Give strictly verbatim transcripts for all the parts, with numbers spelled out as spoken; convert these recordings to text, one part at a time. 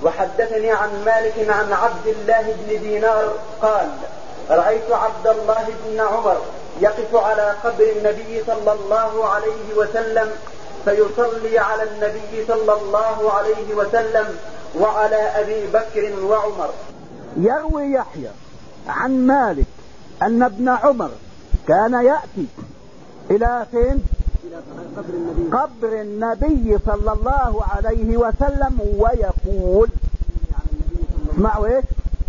وحدثني عن مالك عن عبد الله بن دينار قال رأيت عبد الله بن عمر يقف على قبر النبي صلى الله عليه وسلم فيصلي على النبي صلى الله عليه وسلم وعلى أبي بكر وعمر. يروي يحيى عن مالك أن ابن عمر كان يأتي إلى فين؟ قبر النبي صلى الله عليه وسلم ويقول اسمعوا ايش؟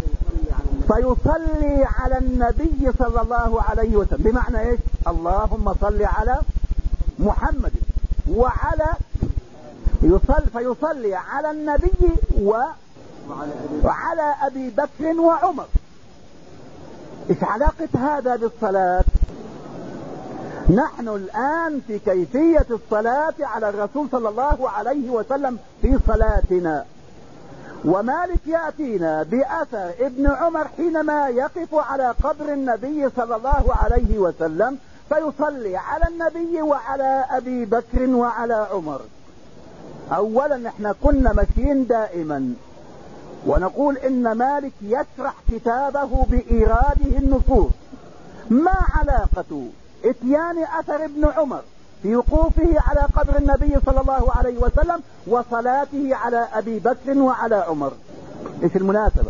فيصلي على النبي صلى الله عليه وسلم، بمعنى ايش؟ اللهم صل على محمد وعلى يصلي فيصلي على النبي و... وعلى أبي بكر وعمر. ايش علاقة هذا بالصلاة؟ نحن الآن في كيفية الصلاة على الرسول صلى الله عليه وسلم في صلاتنا، ومالك يأتينا بأثر ابن عمر حينما يقف على قبر النبي صلى الله عليه وسلم فيصلي على النبي وعلى أبي بكر وعلى عمر. أولا احنا كنا ماشيين دائما ونقول إن مالك يشرح كتابه بإيراده النصوص. ما علاقة اتيان أثر ابن عمر في وقوفه على قبر النبي صلى الله عليه وسلم وصلاته على أبي بكر وعلى عمر؟ ايش المناسبة؟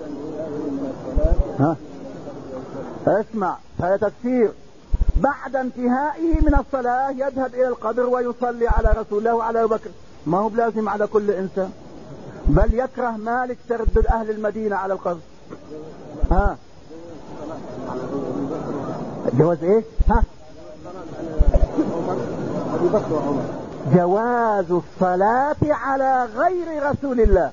ها؟ اسمع، هذا تفسير. بعد انتهائه من الصلاة يذهب إلى القبر ويصلي على رسول الله وعلى أبي بكر. ما هو بلازم على كل إنسان، بل يكره مالك تردد أهل المدينة على القبر. ها؟ جواز ايه؟ ها؟ جواز الصلاة على غير رسول الله.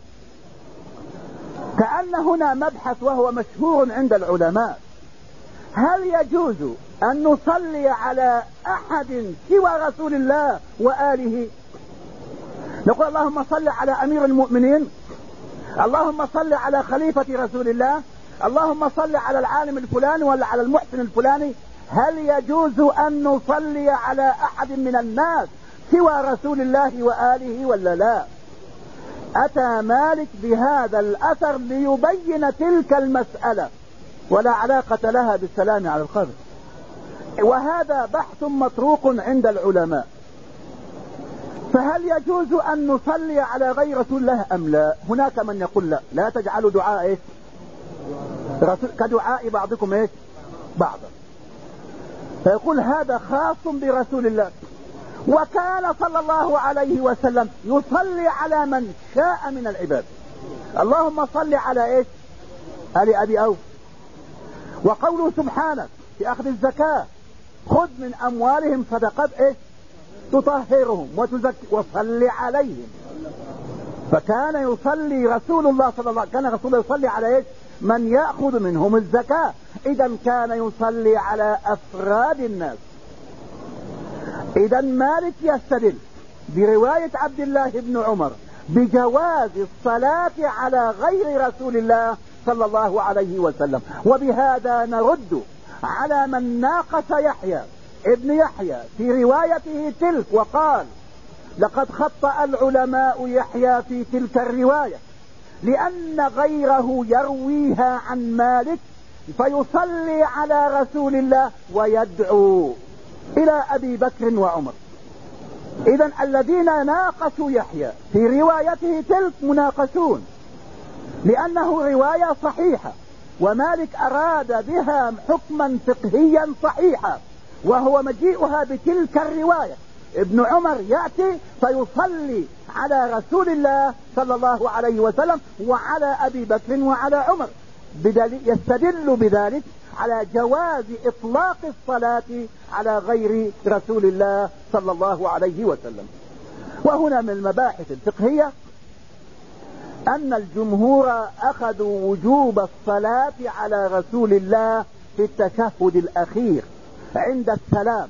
كأن هنا مبحث وهو مشهور عند العلماء، هل يجوز أن نصلي على أحد سوى رسول الله وآله؟ نقول اللهم صل على أمير المؤمنين، اللهم صل على خليفة رسول الله، اللهم صل على العالم الفلاني ولا على المحسن الفلاني. هل يجوز أن نصلي على أحد من الناس سوى رسول الله وآله ولا لا؟ أتى مالك بهذا الأثر ليبين تلك المسألة، ولا علاقة لها بالسلام على القبر. وهذا بحث مطروق عند العلماء. فهل يجوز أن نصلي على غير رسول الله أم لا؟ هناك من يقول لا، لا تجعلوا دعاء إيه؟ رسول كدعاء بعضكم إيه؟ بعضا. فيقول هذا خاص برسول الله، وكان صلى الله عليه وسلم يصلي على من شاء من العباد. اللهم صل على إيش؟ آل أبي أوف. وقوله سبحانه في أخذ الزكاة خذ من أموالهم صدقات إيش؟ تطهرهم وتزكي وصل عليهم. فكان يصلي رسول الله صلى الله عليه وسلم، كان رسول الله يصلي على إيش؟ من يأخذ منهم الزكاة. إذا كان يصلي على أفراد الناس. إذا مالك يستدل برواية عبد الله بن عمر بجواز الصلاة على غير رسول الله صلى الله عليه وسلم. وبهذا نرد على من ناقش يحيى ابن يحيى في روايته تلك وقال لقد خطأ العلماء يحيى في تلك الرواية، لأن غيره يرويها عن مالك فيصلي على رسول الله ويدعو إلى أبي بكر وعمر. إذن الذين ناقشوا يحيى في روايته تلك مناقشون، لأنه رواية صحيحة ومالك أراد بها حكما فقهيا صحيحا، وهو مجيئها بتلك الرواية. ابن عمر يأتي فيصلي على رسول الله صلى الله عليه وسلم وعلى أبي بكر وعلى عمر، يستدل بذلك على جواز إطلاق الصلاة على غير رسول الله صلى الله عليه وسلم. وهنا من المباحث الفقهية أن الجمهور أخذوا وجوب الصلاة على رسول الله في التشهد الأخير عند السلام،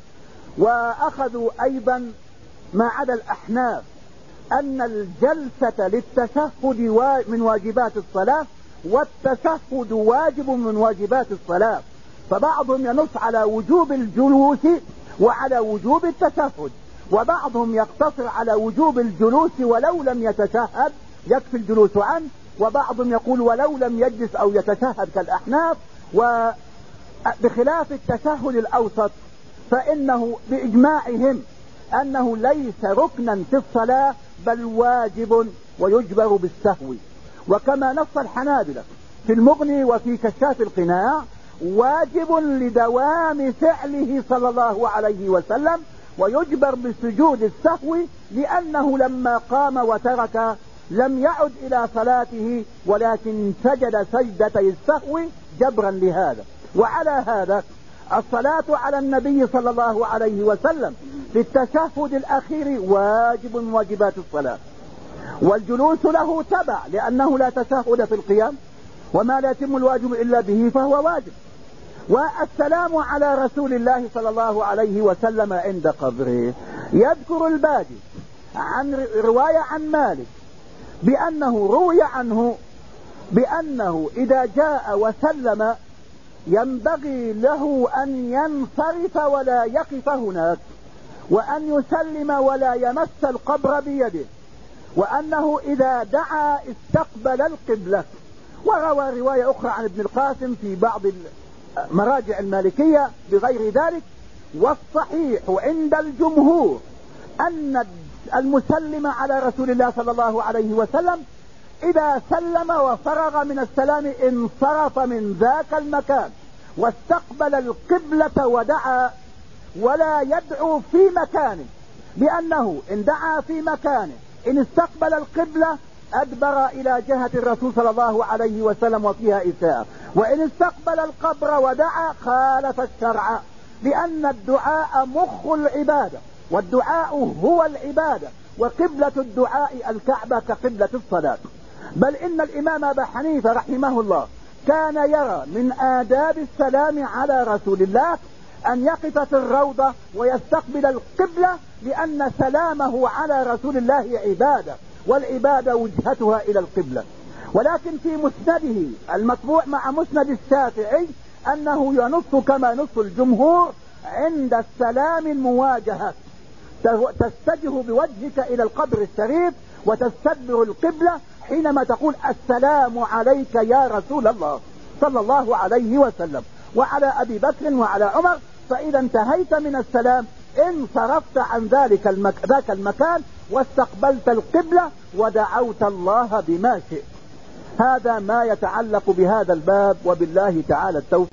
وأخذوا أيضا ما عدا الأحناف أن الجلسة للتشهد من واجبات الصلاة، والتشهد واجب من واجبات الصلاة. فبعضهم ينص على وجوب الجلوس وعلى وجوب التشهد، وبعضهم يقتصر على وجوب الجلوس ولو لم يتشهد، يكفي الجلوس عنه، وبعضهم يقول ولو لم يجلس أو يتشهد كالأحناف. وبخلاف التشهد الأوسط فإنه بإجماعهم أنه ليس ركنا في الصلاة بل واجب ويجبر بالسهو. وكما نص الحنابلة في المغني وفي كشاف القناع واجب لدوام فعله صلى الله عليه وسلم، ويجبر بسجود السهو لأنه لما قام وترك لم يعد إلى صلاته ولكن سجد سجدتي السهو جبرا لهذا. وعلى هذا الصلاة على النبي صلى الله عليه وسلم في التشهد الأخير واجب من واجبات الصلاة، والجلوس له تبع لأنه لا تشهد في القيام، وما لا يتم الواجب إلا به فهو واجب. والسلام على رسول الله صلى الله عليه وسلم عند قبره. يذكر الباجي عن رواية عن مالك بأنه روي عنه بأنه إذا جاء وسلم ينبغي له أن ينصرف ولا يقف هناك، وأن يسلم ولا يمس القبر بيده، وأنه إذا دعا استقبل القبلة. وروى رواية أخرى عن ابن القاسم في بعض مراجع المالكية بغير ذلك. والصحيح عند الجمهور أن المسلم على رسول الله صلى الله عليه وسلم إذا سلم وفرغ من السلام انصرف من ذاك المكان واستقبل القبلة ودعا، ولا يدعو في مكانه، لأنه إن دعا في مكانه إن استقبل القبلة أدبر إلى جهة الرسول صلى الله عليه وسلم وفيها إساءة، وإن استقبل القبر ودعا خالف الشرع، لأن الدعاء مخ العبادة، والدعاء هو العبادة، وقبلة الدعاء الكعبة كقبلة الصلاة. بل إن الإمام أبا حنيفة رحمه الله كان يرى من آداب السلام على رسول الله أن يقف في الروضة ويستقبل القبلة، لأن سلامه على رسول الله عبادة، والعبادة وجهتها إلى القبلة. ولكن في مسنده المطبوع مع مسند الشافعي أنه ينص كما نص الجمهور عند السلام المواجهة، تتجه بوجهك إلى القبر الشريف وتستدبر القبلة حينما تقول السلام عليك يا رسول الله صلى الله عليه وسلم وعلى أبي بكر وعلى عمر. فإذا انتهيت من السلام انصرفت عن ذلك المك... ذاك المكان واستقبلت القبلة ودعوت الله بما شئت. هذا ما يتعلق بهذا الباب، وبالله تعالى التوفيق.